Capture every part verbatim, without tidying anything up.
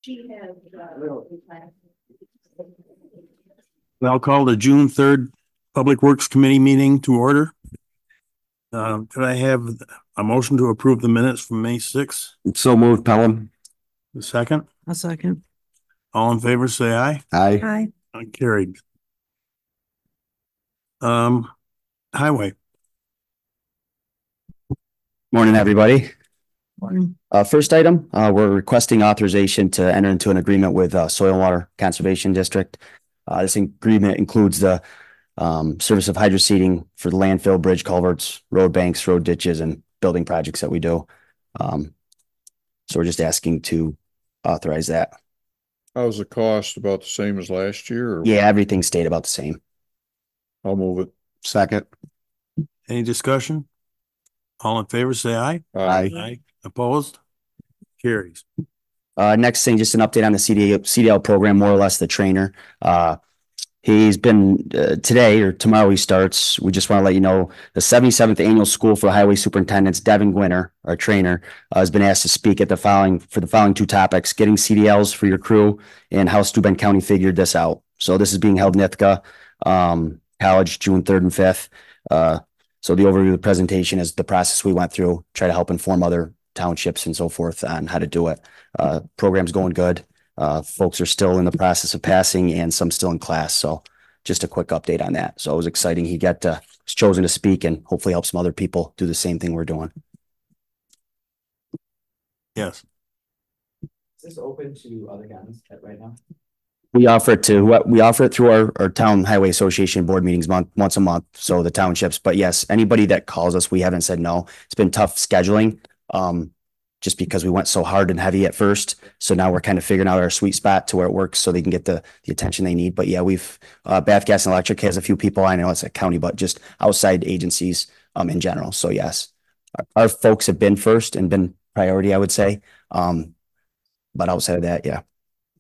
She has, uh, I'll call the June third Public Works Committee meeting to order. Uh, could I have a motion to approve the minutes from May sixth? So moved, Pelham. The second? A second. All in favor, say aye. Aye. Hi. Uh, Carried. Um, Highway. Morning, everybody. Morning. Uh, first item, uh, we're requesting authorization to enter into an agreement with uh, Soil and Water Conservation District. Uh, this agreement includes the um, service of hydroseeding for the landfill, bridge culverts, road banks, road ditches, and building projects that we do. Um, so we're just asking to authorize that. How's the cost? About the same as last year? Or Yeah, everything stayed about the same. I'll move it. Second. Any discussion? All in favor, say aye. Aye. Aye. Opposed? Carries. Uh, next thing, just an update on the C D A, C D L program, more or less the trainer. Uh, he's been uh, today or tomorrow he starts. We just want to let you know the seventy-seventh annual school for highway superintendents, Devin Gwinner, our trainer, uh, has been asked to speak at the following for the following two topics: getting C D Ls for your crew and how Steuben County figured this out. So this is being held in Ithaca um, College, June third and fifth. Uh, so the overview of the presentation is the process we went through, try to help inform other townships and so forth on how to do it. Uh, program's going good. Uh, folks are still in the process of passing and some still in class. So just a quick update on that. So it was exciting. He got uh, was chosen to speak and hopefully help some other people do the same thing we're doing. Yes. Is this open to other counties right now? We offer it to what we offer it through our, our town highway association board meetings month once a month. So the townships, but yes, anybody that calls us, we haven't said no. It's been tough scheduling. Um, just because we went so hard and heavy at first. So now we're kind of figuring out our sweet spot to where it works so they can get the, the attention they need. But yeah, we've, uh, Bath Gas and Electric has a few people. I know it's a county, but just outside agencies, um, in general. So yes, our, our folks have been first and been priority, I would say. Um, but outside of that, yeah.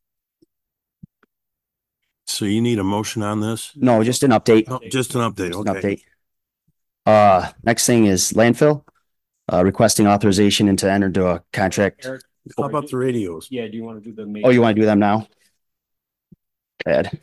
So you need a motion on this? No, just an update. Oh, just an update. Just an Okay. update. Uh, next thing is landfill, uh, requesting authorization and to enter into a contract. Eric, How about the radios? yeah, do you want to do the main? Oh, you want to do them now? Ed.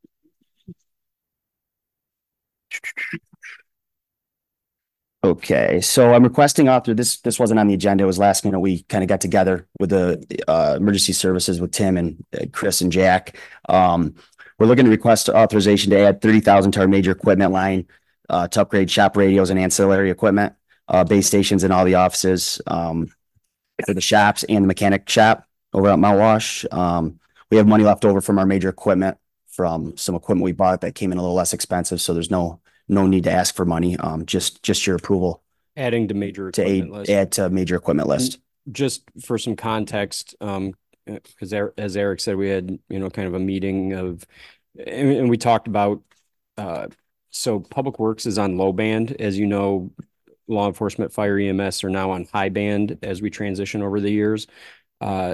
Okay, so I'm requesting author, this, this wasn't on the agenda. It was last minute. We kind of got together with the, uh, emergency services with Tim and uh, Chris and Jack. Um, we're looking to request authorization to add thirty thousand to our major equipment line, uh, to upgrade shop radios and ancillary equipment, uh, base stations in all the offices, um, for the shops and the mechanic shop over at Mount Wash. Um, we have money left over from our major equipment from some equipment we bought that came in a little less expensive. So there's no, no need to ask for money. Um, just, just your approval Adding to major to equipment aid, list. add to major equipment list. Just for some context, um, because as Eric said, we had, you know, kind of a meeting of, and, and we talked about, uh, so Public Works is on low band, as you know, law enforcement, fire, E M S are now on high band as we transition over the years. Uh,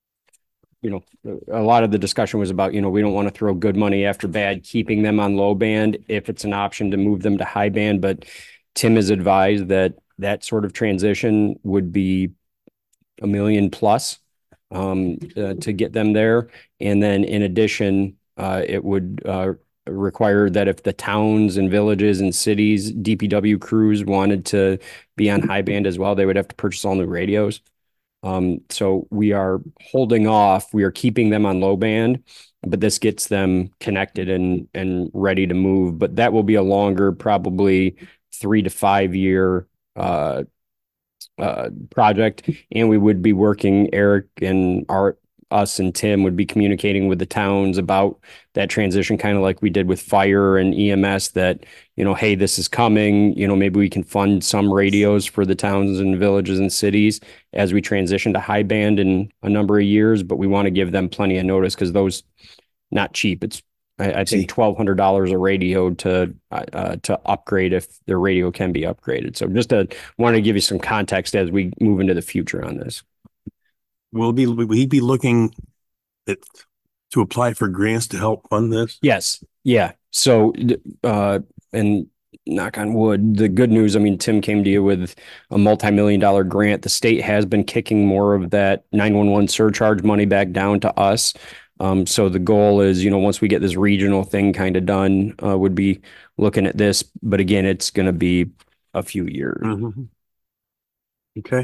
you know, a lot of the discussion was about, you know, we don't want to throw good money after bad, keeping them on low band if it's an option to move them to high band. But Tim has advised that that sort of transition would be a million plus um, uh, to get them there. And then in addition, uh, it would uh, require that if the towns and villages and cities, D P W crews wanted to be on high band as well, they would have to purchase all new radios. Um, so we are holding off. We are keeping them on low band, but this gets them connected and and ready to move. But that will be a longer, probably three to five year uh, uh, project, and we would be working. Eric and Art, us and Tim would be communicating with the towns about that transition, kind of like we did with fire and E M S. That, you know, hey, this is coming. You know, maybe we can fund some radios for the towns and villages and cities as we transition to high band in a number of years. But we want to give them plenty of notice because those not cheap. It's I, I think twelve hundred dollars a radio to uh, to upgrade if their radio can be upgraded. So just to want to give you some context as we move into the future on this. Will be, will he be looking at, to apply for grants to help fund this? Yes. Yeah. So, uh, and knock on wood, the good news, I mean, Tim came to you with a multi-million dollar grant. The state has been kicking more of that nine one one surcharge money back down to us. Um, so the goal is, you know, once we get this regional thing kind of done, uh, would be looking at this, but again, it's going to be a few years. Mhm. Okay,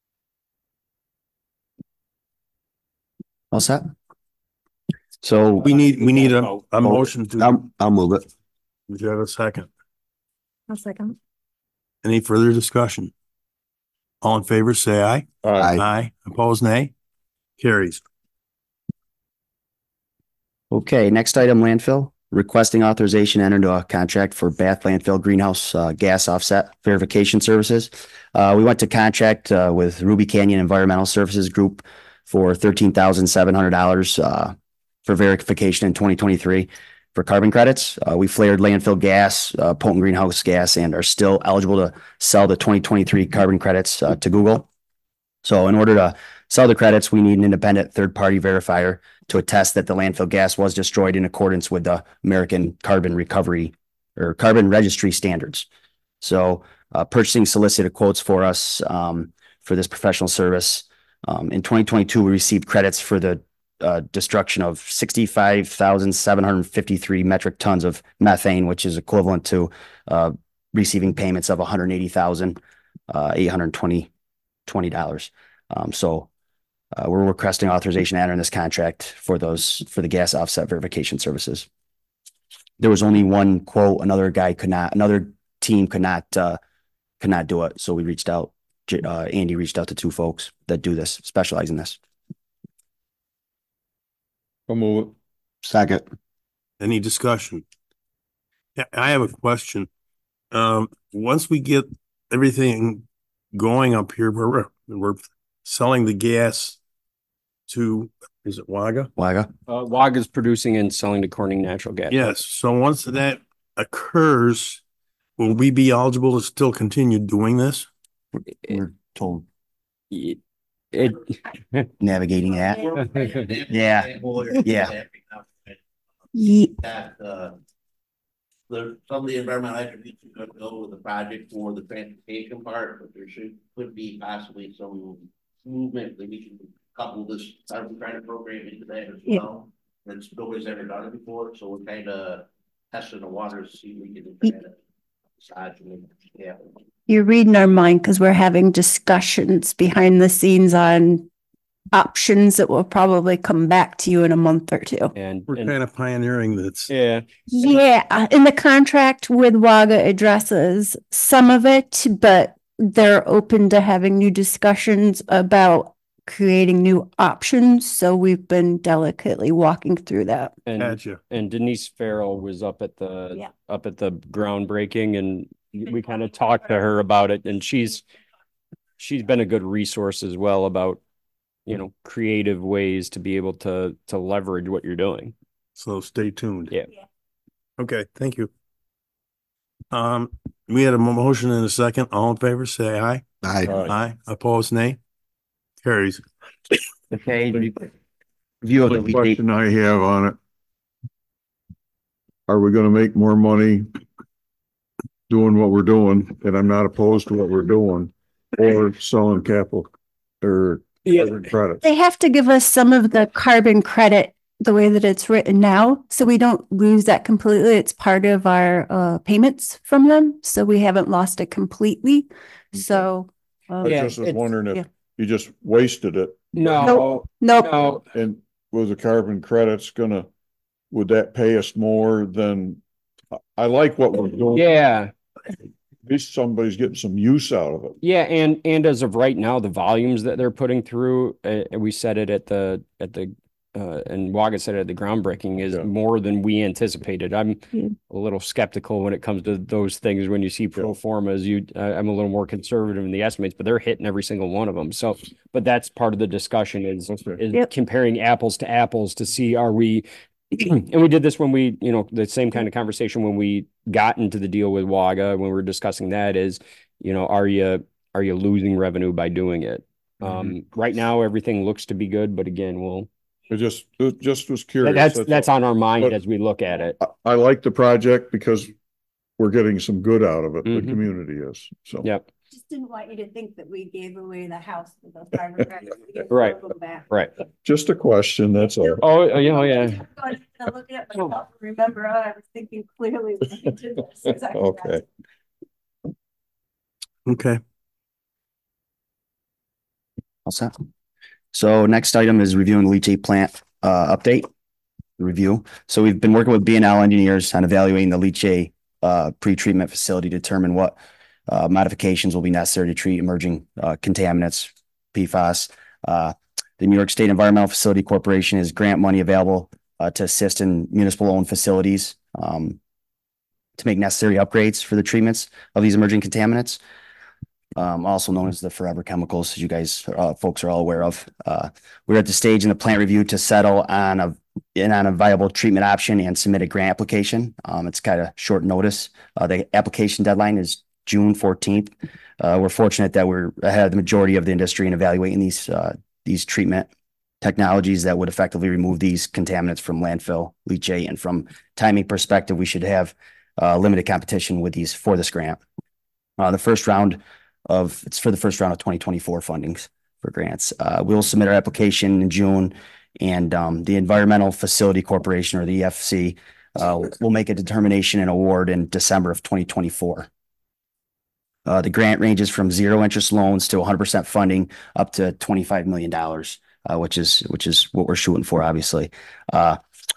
All set? So we need, we need a, a motion to, I'll, I'll move it. would you have a second? A second. Any further discussion? All in favor, say aye. Aye. Aye. Opposed, nay? Carries. Okay, next item, landfill. Requesting authorization to enter into a contract for Bath landfill greenhouse uh, gas offset verification services. Uh, we went to contract uh, with Ruby Canyon Environmental Services Group for thirteen thousand seven hundred dollars uh, for verification in twenty twenty-three for carbon credits. Uh, we flared landfill gas, uh, potent greenhouse gas, and are still eligible to sell the twenty twenty-three carbon credits uh, to Google. So in order to sell the credits, we need an independent third-party verifier to attest that the landfill gas was destroyed in accordance with the American Carbon Recovery or Carbon Registry standards. So uh, purchasing solicited quotes for us um, for this professional service. Um, in twenty twenty-two, we received credits for the uh, destruction of sixty-five thousand seven hundred fifty-three metric tons of methane, which is equivalent to uh, receiving payments of one hundred eighty thousand eight hundred twenty dollars. Um, so uh, we're requesting authorization to enter in this contract for those, for the gas offset verification services. There was only one quote. Another guy could not, another team could not, uh, could not do it. So we reached out, uh, Andy reached out to two folks that do this, specialize in this. I'll move it. Second. Any discussion? Yeah, I have a question. Um, once we get everything going up here, we're, we're selling the gas to, is it Waga? Waga. Uh, W A G is producing and selling to Corning Natural Gas. Yes, so once that occurs, will we be eligible to still continue doing this? We're told It, it navigating that. Yeah. Yeah. Ye- That, uh, the, some of the environmental attributes are gonna go with the project for the transportation part, but there should, could be possibly some movement that we can couple this carbon credit program into that as Yeah. well. And nobody's ever done it before, so we're kind of testing the waters to see if we can do that. Besides, yeah. You're reading our mind because we're having discussions behind the scenes on options that will probably come back to you in a month or two. and, We're and kind of pioneering this. yeah, Yeah, uh, in the contract with WAGA addresses some of it, but they're open to having new discussions about creating new options. So we've been delicately walking through that. and Gotcha. and Denise Farrell was up at the Yeah. up at the groundbreaking, and we kind of talked to her about it, and she's she's been a good resource as well about, you know, creative ways to be able to to leverage what you're doing. So stay tuned. Yeah. Yeah. Okay, thank you. Um, we had a motion in a second. All in favor, say aye. Aye. Aye. Opposed, nay? Carries. Okay. View of the The weekly. question I have on it. Are we gonna make more money doing what we're doing? And I'm not opposed to what we're doing, or selling capital or carbon credits. They have to give us some of the carbon credit the way that it's written now, so we don't lose that completely. It's part of our uh payments from them, so we haven't lost it completely. So. um, I Yeah, just was it's- wondering yeah. if you just wasted it No, Nope, no, and was the carbon credits gonna, would that pay us more than? I- I like what we're doing. yeah. At least somebody's getting some use out of it. Yeah, and and as of right now, the volumes that they're putting through, uh, and we said it at the at the uh, and Waga said it at the groundbreaking, is Yeah. more than we anticipated. I'm Yeah. a little skeptical when it comes to those things. When you see pro formas, you I, I'm a little more conservative in the estimates, but they're hitting every single one of them. So, but that's part of the discussion is Okay. is Yep. comparing apples to apples to see are we. And we did this when we, you know, the same kind of conversation when we got into the deal with Waga, when we were discussing that is, you know, are you, are you losing revenue by doing it? Um, right now, everything looks to be good, but again, we'll, I just, it just was curious. that's, that's all. on our mind But- as we look at it. I, I like the project because we're getting some good out of it. The Mhm. community is, so. Yep, Just didn't want you to think that we gave away the house for those fiber credits. We gave Right. all of them back. right. Just a question, that's all. Oh, yeah, oh, yeah. Going to look at myself, remember, oh, I was thinking clearly when I did this. Exactly. Okay. Okay. All set. So next item is reviewing the leachate plant uh update review. So we've been working with B and L engineers on evaluating the leachate uh pre-treatment facility to determine what uh modifications will be necessary to treat emerging uh contaminants, P FAS. Uh, the New York State Environmental Facility Corporation has grant money available uh, to assist in municipal owned facilities um to make necessary upgrades for the treatments of these emerging contaminants. Um, also known as the forever chemicals, as you guys, uh, folks are all aware of. Uh, we're at the stage in the plant review to settle on a, in on a viable treatment option and submit a grant application. Um, it's kind of short notice. Uh, the application deadline is June fourteenth. Uh, we're fortunate that we're ahead of the majority of the industry in evaluating these, uh, these treatment technologies that would effectively remove these contaminants from landfill, leachate, and from timing perspective, we should have uh, limited competition with these for this grant. Uh, the first round of, it's for the first round of twenty twenty-four fundings for grants. Uh, we'll submit our application in June, and um, the Environmental Facility Corporation, or the E F C, uh, will make a determination and award in December of twenty twenty-four. Uh, the grant ranges from zero interest loans to one hundred percent funding up to twenty-five million dollars, uh, which is which is what we're shooting for, obviously, uh,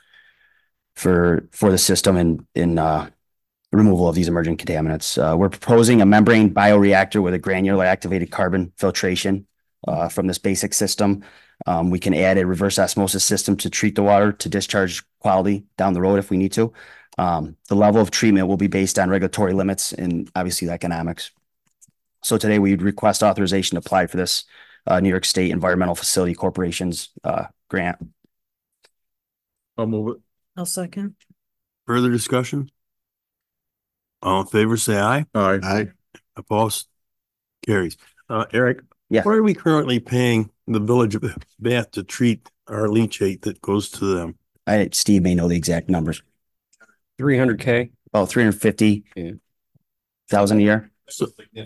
for for the system and in uh, removal of these emerging contaminants. Uh, we're proposing a membrane bioreactor with a granular activated carbon filtration uh, from this basic system. Um, we can add a reverse osmosis system to treat the water to discharge quality down the road if we need to. Um, the level of treatment will be based on regulatory limits and obviously the economics. So today we would request authorization to apply for this uh, New York State Environmental Facility Corporation's uh, grant. I'll move it. I'll second. Further discussion? All in favor, say aye. Aye. Aye. Opposed? Carries. Uh, Eric? Yeah. What are we currently paying the village of Bath to treat our leachate that goes to them? I, Steve may know the exact numbers. Three hundred K. About three hundred fifty Yeah. thousand a year. So,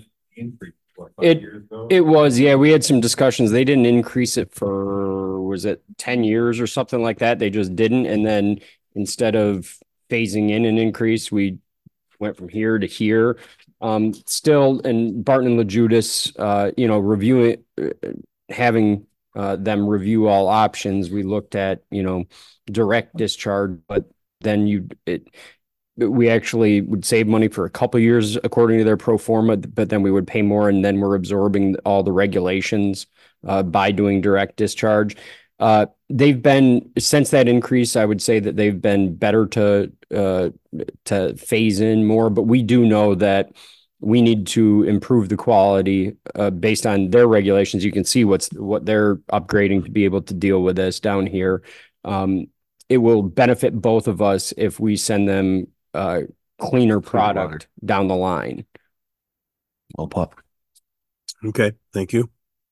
It, it was, yeah, we had some discussions. They didn't increase it for, was it ten years or something like that? They just didn't. And then instead of phasing in an increase, we went from here to here. Um, still, and Barton and LaJudas, uh, you know, reviewing, uh, having uh, them review all options. We looked at, you know, direct discharge, but then you, it, we actually would save money for a couple of years according to their pro forma, but then we would pay more, and then we're absorbing all the regulations uh, by doing direct discharge. Uh, they've been, since that increase, I would say that they've been better to uh, to phase in more, but we do know that we need to improve the quality uh, based on their regulations. You can see what's what they're upgrading to be able to deal with this down here. Um, it will benefit both of us if we send them uh, cleaner product down the line. Well put. okay, thank you.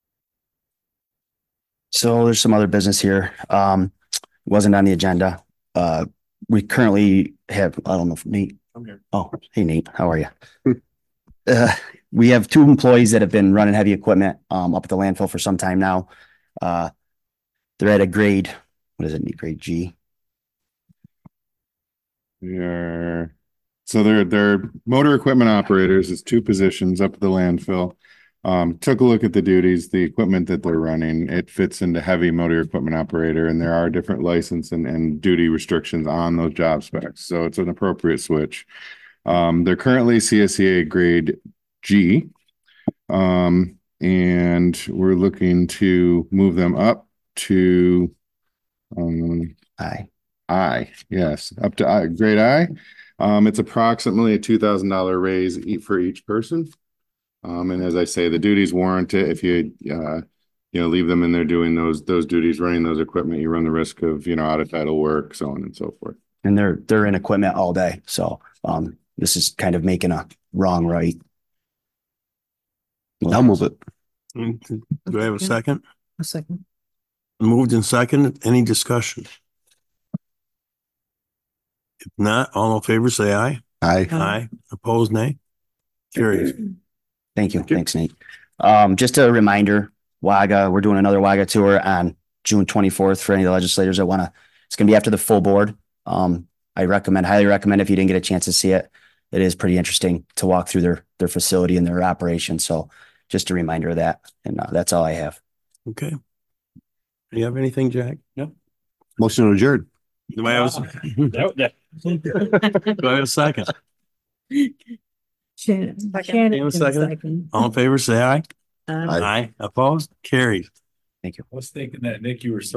So there's some other business here. Um, wasn't on the agenda. Uh, we currently have, I don't know if Nate. I'm here. Oh, hey Nate, how are you? Uh, we have two employees that have been running heavy equipment, um, up at the landfill for some time now. Uh, they're at a grade, what is it, grade G? Yeah. So they're, they're motor equipment operators. It's two positions up at the landfill. Um, took a look at the duties, the equipment that they're running. It fits into heavy motor equipment operator, and there are different license and, and duty restrictions on those job specs. So it's an appropriate switch. Um, they're currently C S E A grade G. Um, and we're looking to move them up to um I, I, yes, up to I, grade I. Um, it's approximately a two thousand dollar raise e- for each person. Um, and as I say, the duties warrant it. If you, uh, you know, leave them in there doing those, those duties, running those equipment, you run the risk of, you know, out of title work, so on and so forth. and they're, they're in equipment all day. So, um, this is kind of making a wrong right. I'll move it. Do I have a second? A second. Moved and second. Any discussion? If not, all in favor, say aye. Aye. Aye. Opposed, nay? Carries. Thank you. Thanks, Nate. Um, just a reminder, WAGA, we're doing another WAGA tour on June twenty-fourth for any of the legislators that want to, it's going to be after the full board. Um, I recommend, highly recommend if you didn't get a chance to see it. It is pretty interesting to walk through their, their facility and their operation. So just a reminder of that. And uh, that's all I have. Okay. Do you have anything, Jack? No. Motion to adjourn. Do I have, a- do I have a second? Shannon. Hang on a Shannon. second. All in favor, say aye. Aye. Aye. Opposed? Carries. Thank you. I was thinking that, Nick, you were so